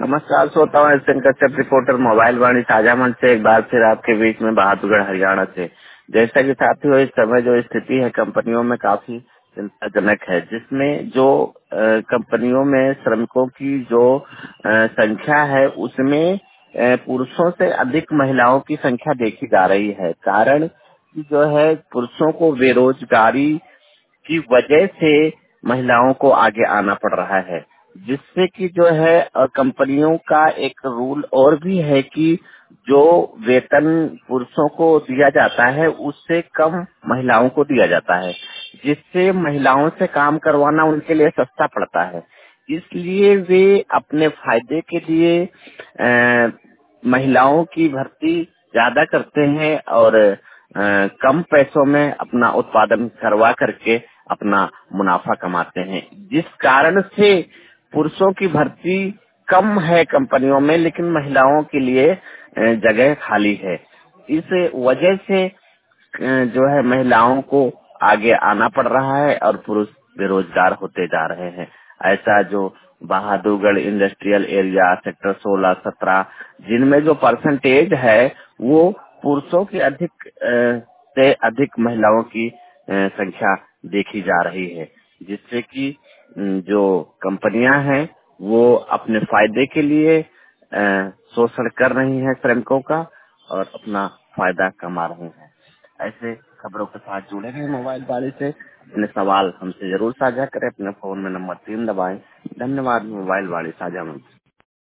नमस्कार, श्रोताओं, S N Kashyap reporter Mobile Vani साझा मंच से एक बार फिर आपके बीच में बहादुरगढ़ हरियाणा से। जैसा कि साथियों, इस समय जो स्थिति है कंपनियों में काफी चिंताजनक है, जिसमें जो कंपनियों में श्रमिकों की जो संख्या है उसमें पुरुषों से अधिक महिलाओं की संख्या देखी जा रही है। कारण कि जो है पुरुषों को बेरोजगारी की वजह से महिलाओं को आगे आना पड़ रहा है, जिससे कि जो है कंपनियों का एक रूल और भी है कि जो वेतन पुरुषों को दिया जाता है उससे कम महिलाओं को दिया जाता है, जिससे महिलाओं से काम करवाना उनके लिए सस्ता पड़ता है। इसलिए वे अपने फायदे के लिए महिलाओं की भर्ती ज्यादा करते हैं और कम पैसों में अपना उत्पादन करवा करके अपना मुनाफा कमाते हैं, जिस कारण से पुरुषों की भर्ती कम है कंपनियों में, लेकिन महिलाओं के लिए जगह खाली है। इस वजह से जो है महिलाओं को आगे आना पड़ रहा है और पुरुष बेरोजगार होते जा रहे हैं। ऐसा जो बहादुरगढ़ इंडस्ट्रियल एरिया सेक्टर 16-17 जिनमें जो परसेंटेज है वो पुरुषों की अधिक से अधिक महिलाओं की संख्या देखी जा रही है, जिससे कि जो कंपनियां हैं वो अपने फायदे के लिए शोषण कर रही हैं श्रमिकों का और अपना फायदा कमा रहे हैं। ऐसे खबरों के साथ जुड़े रहे मोबाइल वाले से। अपने सवाल हमसे जरूर साझा करें। अपने फोन में नंबर 3 दबाएं। धन्यवाद। मोबाइल वाले साझा मंच।